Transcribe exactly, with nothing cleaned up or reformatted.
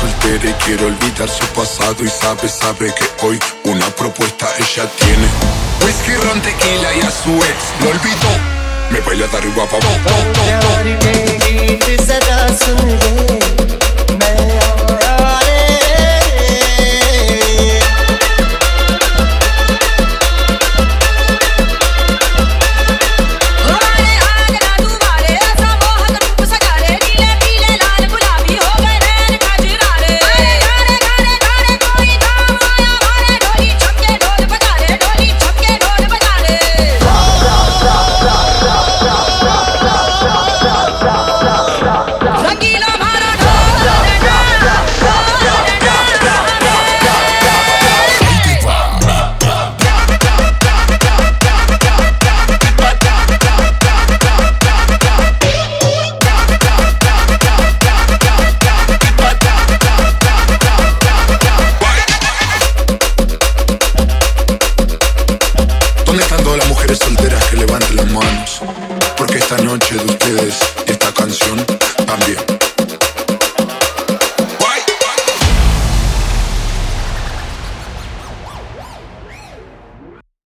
soltera y quiere olvidar su pasado y sabe, sabe que hoy una propuesta ella tiene. Whisky, ron, tequila y a su ex lo olvidó. Me baila de arriba pa' abajo. ¿Dónde están todas las mujeres solteras que levanten las manos? Porque esta noche de ustedes